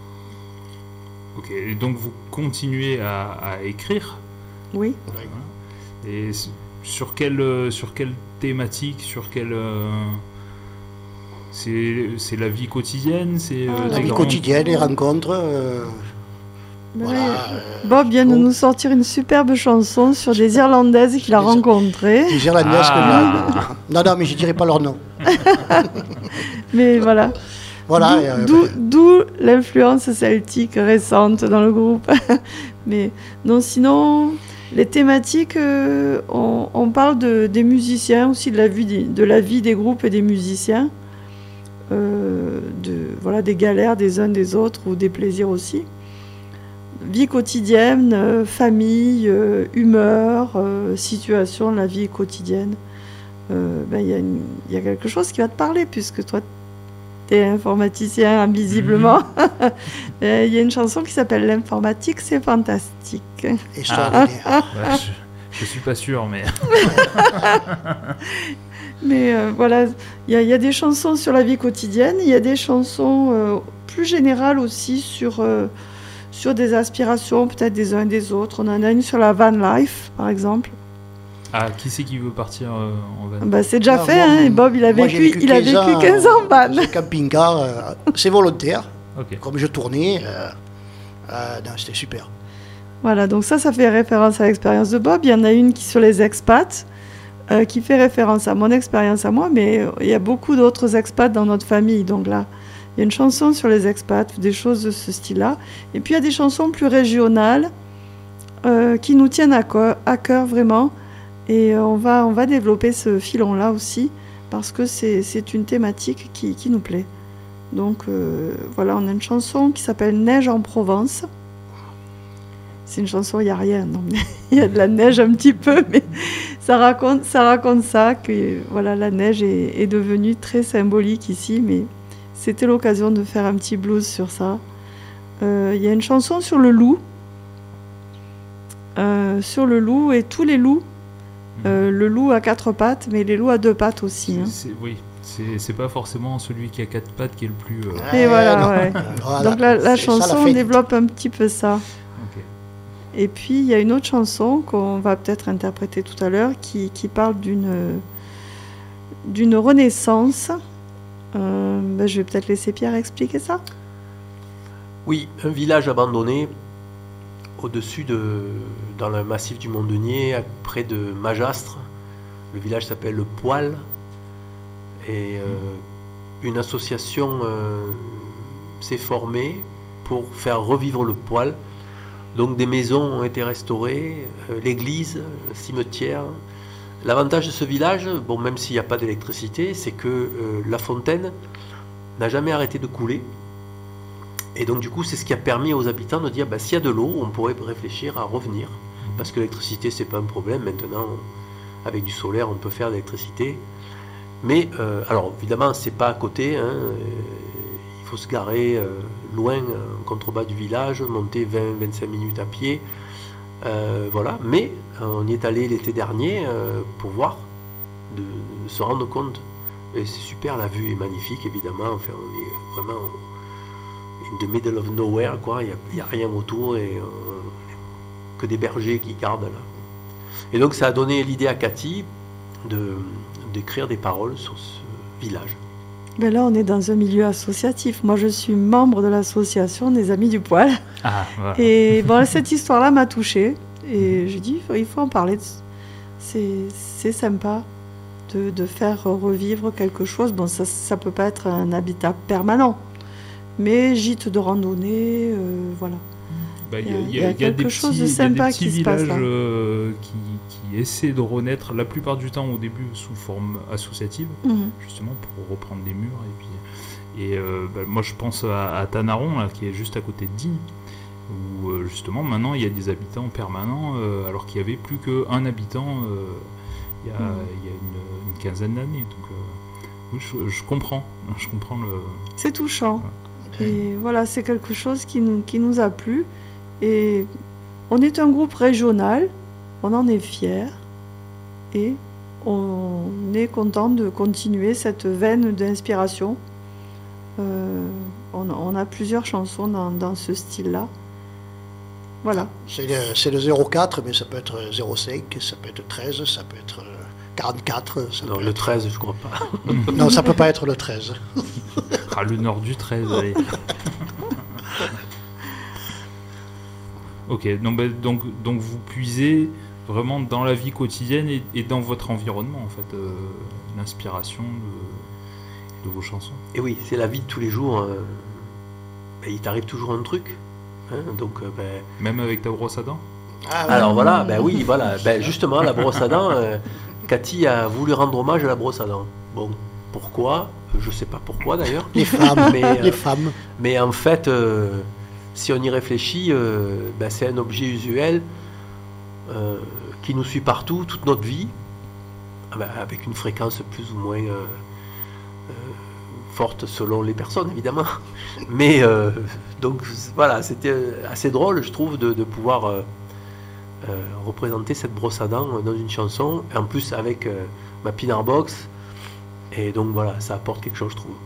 Ok, et donc vous continuez à écrire Oui. et sur quelle thématique, sur quelle c'est la vie quotidienne, c'est La La des vie grands- quotidienne, les rencontres. Mais Voilà, Bob vient de bon. nous sortir une superbe chanson sur des Irlandaises qu'il a Des- rencontrées. Les Irlandaises Ah. Non, mais je dirais pas leur nom. Mais voilà. Voilà. D'où l'influence celtique récente dans le groupe. Mais non, sinon, les thématiques, on parle des musiciens aussi, de la vie des groupes et des musiciens. Voilà, des galères des uns des autres ou des plaisirs aussi. Vie quotidienne, famille, humeur, situation de la vie quotidienne. Il y a quelque chose qui va te parler puisque toi, tu es informaticien visiblement. Il y a une chanson qui s'appelle L'informatique, c'est fantastique. Extraordinaire. Ouais, je suis pas sûr, mais Mais voilà, il y a des chansons sur la vie quotidienne, il y a des chansons plus générales aussi sur des aspirations peut-être des uns et des autres. On en a une sur la van life, par exemple. qui c'est qui veut partir en van? C'est déjà Ah, fait, moi, hein, et Bob, il a moi, j'ai vécu 15 ans en van. C'est camping-car, c'est volontaire. Ok. Comme je tournais, non, c'était super. Voilà, donc ça fait référence à l'expérience de Bob. Il y en a une qui sur les expats, qui fait référence à mon expérience à moi, mais il y a beaucoup d'autres expats dans notre famille. Donc là, il y a une chanson sur les expats, des choses de ce style-là. Et puis il y a des chansons plus régionales qui nous tiennent à cœur vraiment. Et on va développer ce filon-là aussi, parce que c'est une thématique qui nous plaît. Donc voilà, on a une chanson qui s'appelle Neige en Provence. C'est une chanson, il n'y a rien, non, il y a de la neige un petit peu, mais ça raconte ça, que voilà, la neige est devenue très symbolique ici, mais c'était l'occasion de faire un petit blues sur ça. Il y a une chanson sur le loup et tous les loups Le loup à 4 pattes, mais les loups à 2 pattes aussi. Hein. Oui, c'est pas forcément celui qui a 4 pattes qui est le plus... Et voilà, ouais. Voilà. Donc la C'est ça, la chanson fête. développe un petit peu ça. Ok. Et puis il y a une autre chanson qu'on va peut-être interpréter tout à l'heure qui parle d'une renaissance. Je vais peut-être laisser Pierre expliquer ça. Oui, un village abandonné au-dessus dans le massif du Mont-Denier, près de Magastres. Le village s'appelle Le Poil. Et une association s'est formée pour faire revivre le poil. Donc des maisons ont été restaurées, l'église, le cimetière. L'avantage de ce village, bon, même s'il n'y a pas d'électricité, c'est que la fontaine n'a jamais arrêté de couler. Et donc du coup, c'est ce qui a permis aux habitants de dire, s'il y a de l'eau, on pourrait réfléchir à revenir. Parce que l'électricité, c'est pas un problème. Maintenant, avec du solaire, on peut faire de l'électricité. Mais, alors évidemment, c'est pas à côté. Hein, il faut se garer loin, en contrebas du village, monter 20-25 minutes à pied. Voilà. Mais on y est allé l'été dernier pour voir, de se rendre compte. Et c'est super, la vue est magnifique, évidemment. Enfin, on est vraiment in the middle of nowhere, quoi. Il n'y a rien autour et que des bergers qui gardent là. Et donc ça a donné l'idée à Cathy d'écrire des paroles sur ce village. Ben là, on est dans un milieu associatif. Moi, je suis membre de l'association des Amis du Poil. Ah, voilà. Et bon, cette histoire-là m'a touchée. Et je dis, il faut en parler. C'est sympa de faire revivre quelque chose. Bon, ça peut pas être un habitat permanent, mais gîte de randonnée, voilà. Il y a quelque des chose petits, de sympa qui se passe villages là. qui essaient de renaître la plupart du temps au début sous forme associative, justement pour reprendre les murs. Moi je pense à Tanaron, là, qui est juste à côté de Digne, où justement maintenant il y a des habitants permanents, alors qu'il n'y avait plus qu'un habitant il y a une quinzaine d'années. Donc oui, je comprends le... C'est touchant. Ouais. Et voilà, c'est quelque chose qui nous a plu. Et on est un groupe régional, on en est fiers. Et on est content de continuer cette veine d'inspiration. On a plusieurs chansons dans ce style-là. Voilà. C'est le 04, mais ça peut être 05, ça peut être 13, ça peut être 44. Ça Non, peut le être... 13, je crois pas. Non, ça peut pas être le 13. Ah, le nord du 13, allez. Ok, donc vous puisez vraiment dans la vie quotidienne et dans votre environnement, en fait, l'inspiration de vos chansons. Et oui, c'est la vie de tous les jours. Il t'arrive toujours un truc. Hein, donc, Même avec ta brosse à dents. Alors voilà, oui, voilà. Justement, la brosse à dents, Cathy a voulu rendre hommage à la brosse à dents. Bon, pourquoi ? Je sais pas pourquoi d'ailleurs. Les femmes, mais, les femmes. Mais en fait, si on y réfléchit, c'est un objet usuel qui nous suit partout, toute notre vie, avec une fréquence plus ou moins forte selon les personnes, évidemment. Mais donc voilà, c'était assez drôle, je trouve, de pouvoir représenter cette brosse à dents dans une chanson, en plus avec ma Pinard Box. Et donc voilà, ça apporte quelque chose, je trouve.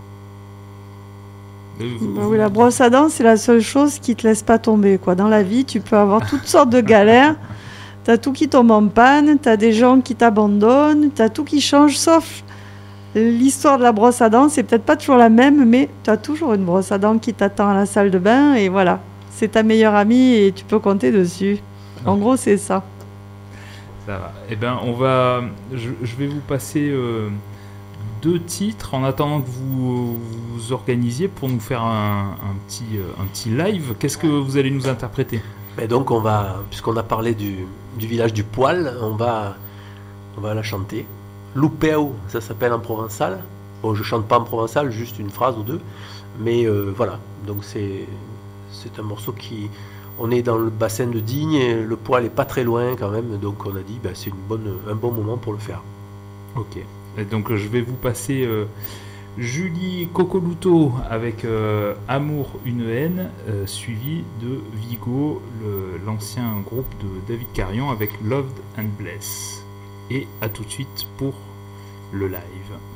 Oui, la brosse à dents, c'est la seule chose qui te laisse pas tomber, quoi. Dans la vie, tu peux avoir toutes sortes de galères. T'as tout qui tombe en panne, t'as des gens qui t'abandonnent, t'as tout qui change, sauf l'histoire de la brosse à dents. C'est peut-être pas toujours la même, mais t'as toujours une brosse à dents qui t'attend à la salle de bain, et voilà. C'est ta meilleure amie et tu peux compter dessus. En gros, c'est ça. Ça va. Eh ben, je vais vous passer 2 titres en attendant que vous vous organisiez pour nous faire un petit live. Qu'est-ce que vous allez nous interpréter ? Donc puisqu'on a parlé du village du Poil, on va la chanter. Lupeu, ça s'appelle en provençal. Bon, je chante pas en provençal, juste une phrase ou deux, mais voilà. Donc c'est un morceau qui... On est dans le bassin de Digne, et le Poil est pas très loin quand même, donc on a dit c'est un bon moment pour le faire. Ok. Et donc je vais vous passer Julie Cocoluto avec Amour, une haine, suivi de Vigo, l'ancien groupe de David Carion avec Loved and Bless. et à tout de suite pour le live.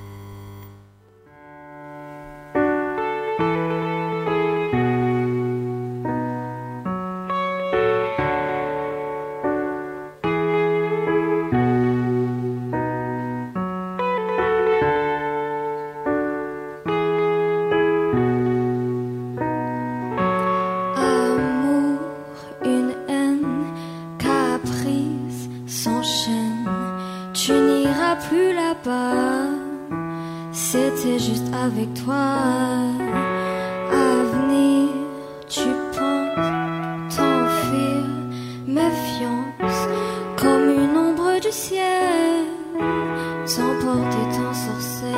C'était juste avec toi. Avenir, tu penses t'enfuir. Méfiance, comme une ombre du ciel, t'emporter, t'ensorcelle.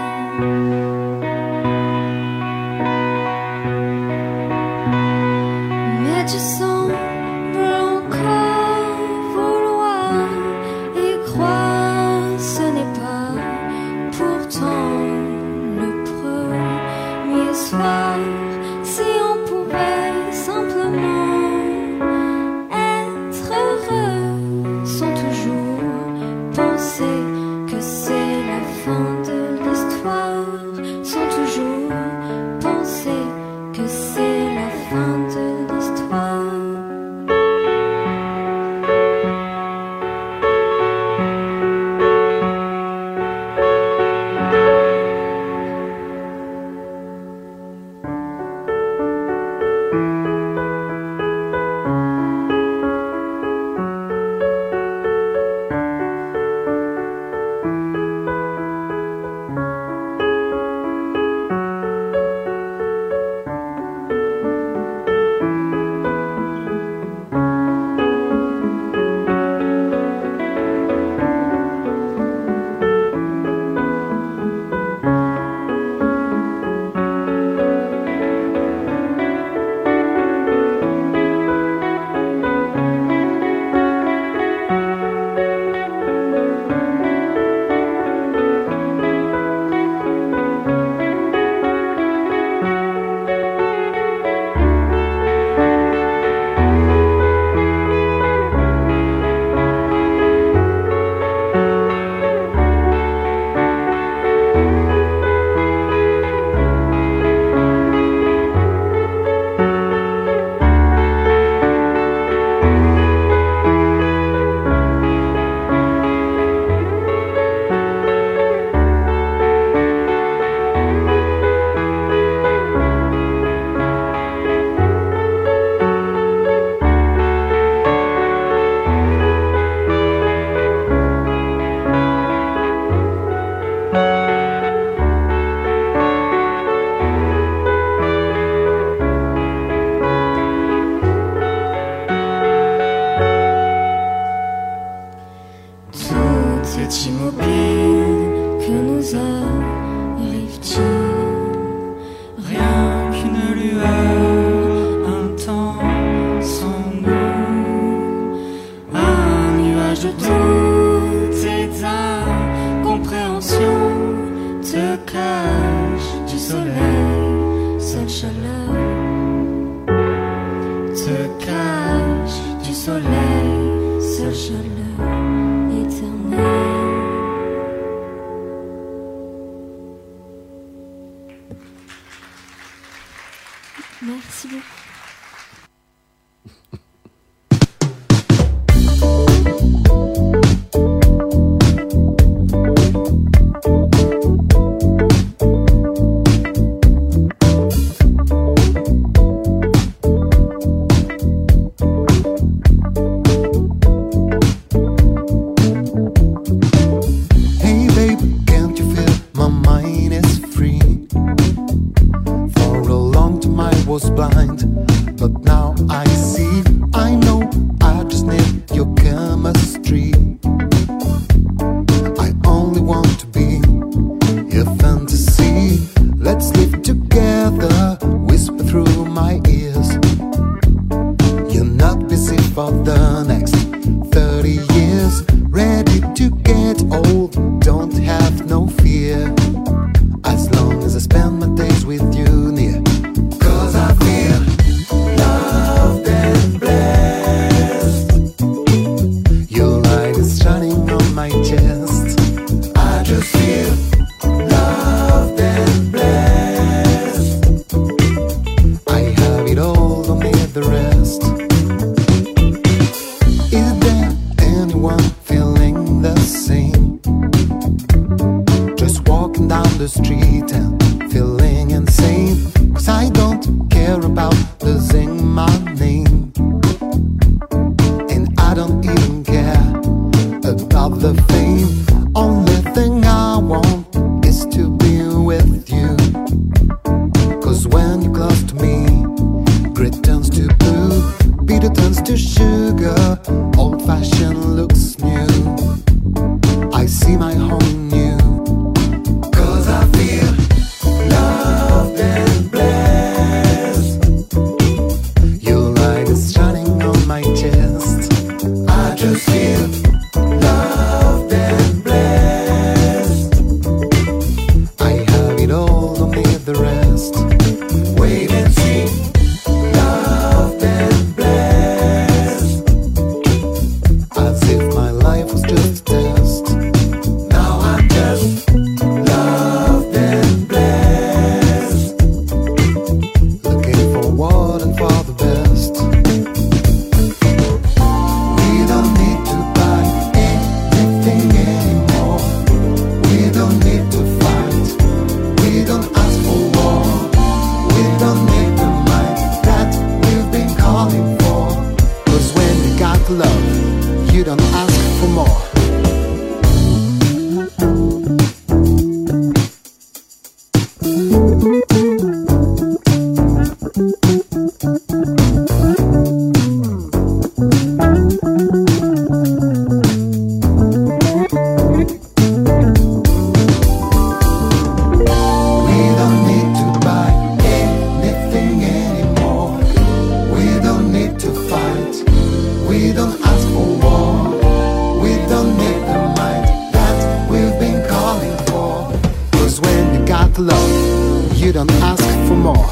Mais tu sembles encore vouloir y croire, ce n'est pas pourtant le premier soir. Si on pouvait simplement être heureux, sans toujours penser que c'est la fin de l'histoire, sans toujours penser que c'est la fin de l'histoire. Merci beaucoup. Was blind walking down the street and feeling insane, 'cause I don't care about losing my name, and I don't even care about the fame. Only thing I want is to be with you, 'cause when you're close to me, grit turns to blue, bitter turns to sugar, old-fashioned looks new. I see my home in you, 'cause I feel loved and blessed. Your light is shining on my chest. I just feel loved and blessed. I have it all, don't need the rest. Wait and see, loved and blessed. As if my life was just a test. Now I'm just loved and blessed, looking forward and for the best. We don't need to buy anything anymore. We don't need to fight. We don't ask for war. We don't need the might that we've been calling for. 'Cause when you got love, you don't ask for more. We don't need to buy anything anymore. We don't need to fight. We don't ask for war. We don't need the might that we've been calling for. 'Cause when you got love, you don't ask for more.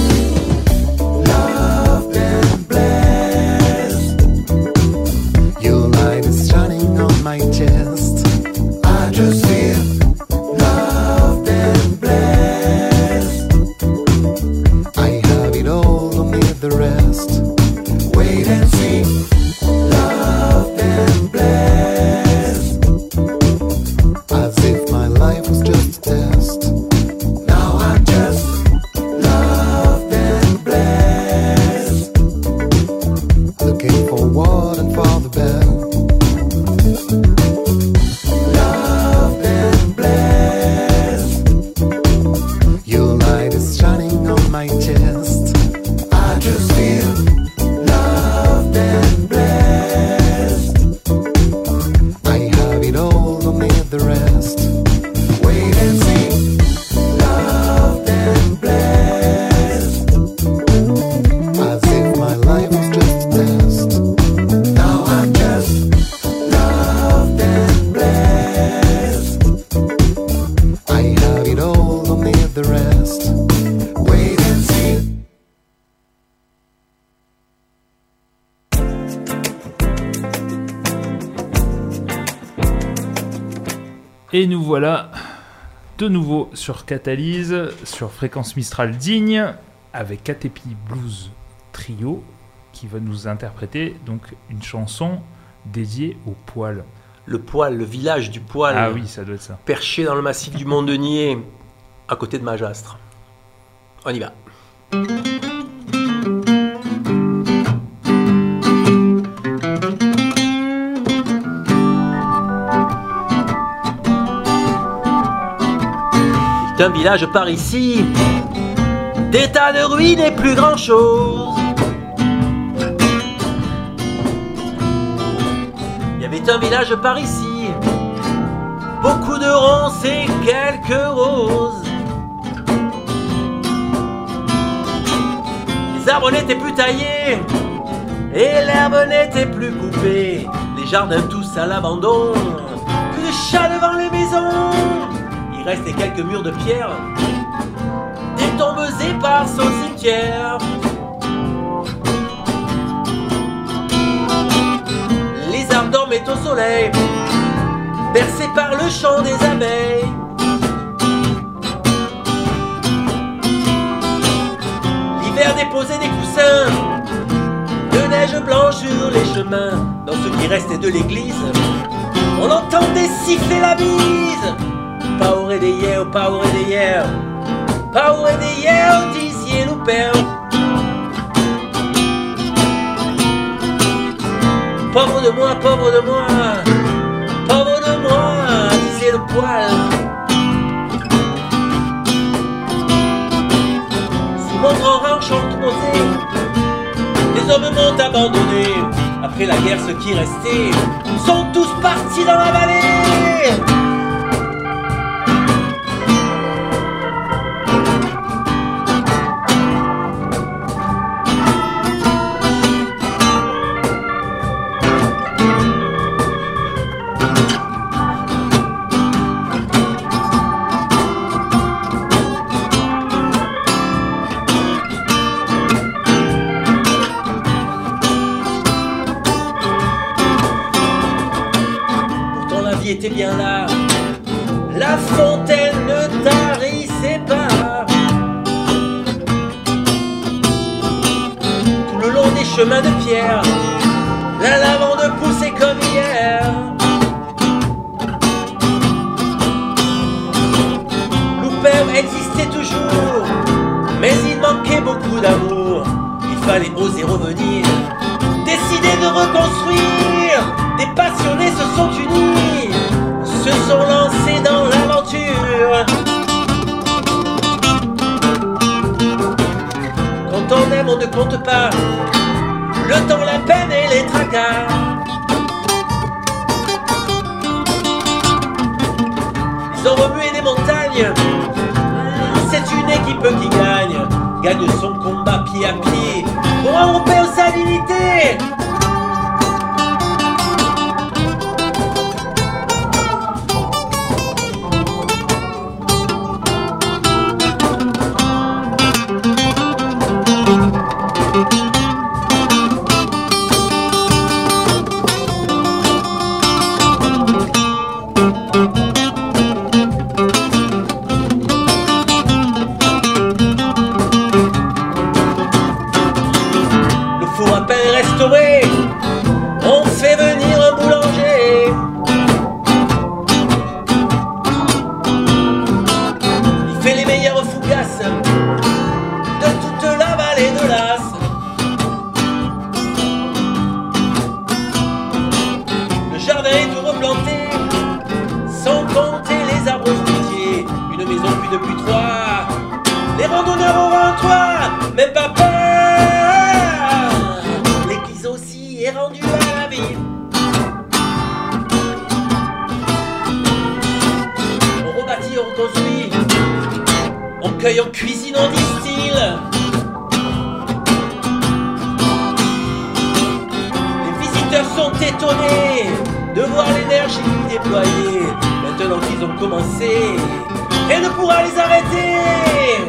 Loved and blessed. Your light is shining on my chest. I just feel loved and blessed. I have it all, don't need the rest. Wait and see, loved and blessed. As if my life was just a test. Now I'm just loved and blessed, looking forward and for the best. Loved and blessed. Your light is shining on my chest. I just feel loved and blessed. I have it all, don't need the rest. Wait and see, loved and blessed. As if my life was just a test. Now I'm just loved and blessed. I have it all, don't need the rest. Wait and see. Et nous voilà de nouveau sur Catalyse, sur Fréquence Mistral Digne, avec KTP Blues Trio, qui va nous interpréter donc une chanson dédiée au poil. Le Poil, le village du Poil, Ah oui, ça doit être ça. perché dans le massif du Mont-Denier, à côté de Magastre. On y va. C'est un village par ici, des tas de ruines et plus grand chose. Il y avait un village par ici, beaucoup de ronces et quelques roses. Les arbres n'étaient plus taillés et l'herbe n'était plus coupée. Les jardins tous à l'abandon, plus de chats devant les maisons. Il restait quelques murs de pierre, des tombes éparses au cimetière. Les arbres dormaient au soleil, bercés par le chant des abeilles. L'hiver déposait des coussins de neige blanche sur les chemins. Dans ce qui restait de l'église, on entendait siffler la bise. Power de Yeo, Power de Yeo, Power de Yeo, disiez le père. Pauvre de moi, pauvre de moi, pauvre de moi, disait le poil. Sous mon grand ranch posé, les hommes m'ont abandonné. Après la guerre, ceux qui restaient sont tous partis dans la vallée. Était bien là, la fontaine ne tarissait pas. Tout le long des chemins de pierre, la lavande poussait comme hier. Louper existait toujours, mais il manquait beaucoup d'amour. Il fallait oser revenir, décider de reconstruire. Des passionnés se sont unis, se sont lancés dans l'aventure. Quand on aime, on ne compte pas le temps, la peine et les tracas. Ils ont remué des montagnes, c'est une équipe qui gagne son combat pied à pied pour romper sa dignité. On fait venir un boulanger. Il fait les meilleures fougasses de toute la vallée de l'As. Le jardin est tout replanté, sans compter les arbres fruitiers. Une maison puis deux puis trois, les randonneurs auront un toit, même pas peur. Est rendu à la ville. On rebâtit, on reconstruit, on cueille, on cuisine, on distille. Les visiteurs sont étonnés de voir l'énergie déployée. Maintenant qu'ils ont commencé, et ne pourra les arrêter.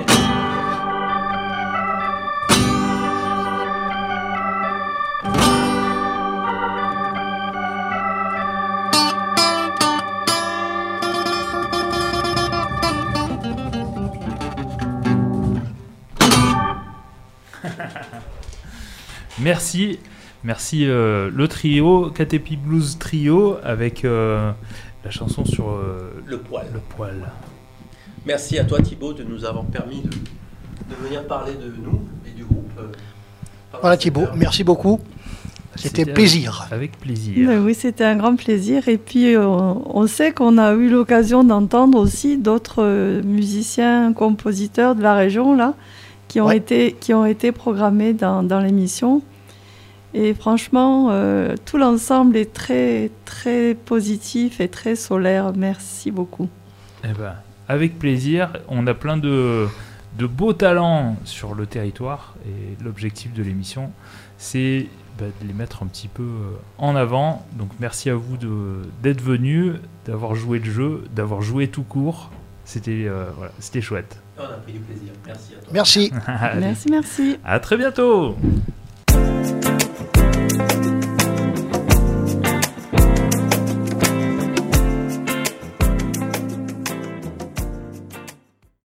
Merci le trio, KTP Blues Trio, avec la chanson sur le poil. Merci à toi Thibaut de nous avoir permis de venir parler de nous et du groupe. Voilà Thibaut, merci beaucoup. C'était plaisir. Avec plaisir. Ben oui, c'était un grand plaisir. Et puis, on sait qu'on a eu l'occasion d'entendre aussi d'autres musiciens, compositeurs de la région là, qui ont été programmés dans l'émission. Et franchement, tout l'ensemble est très, très positif et très solaire. Merci beaucoup. Eh ben, avec plaisir. On a plein de beaux talents sur le territoire. Et l'objectif de l'émission, c'est de les mettre un petit peu en avant. Donc merci à vous d'être venus, d'avoir joué le jeu, d'avoir joué tout court. C'était chouette. On a pris du plaisir. Merci à toi. Merci. Merci. À très bientôt.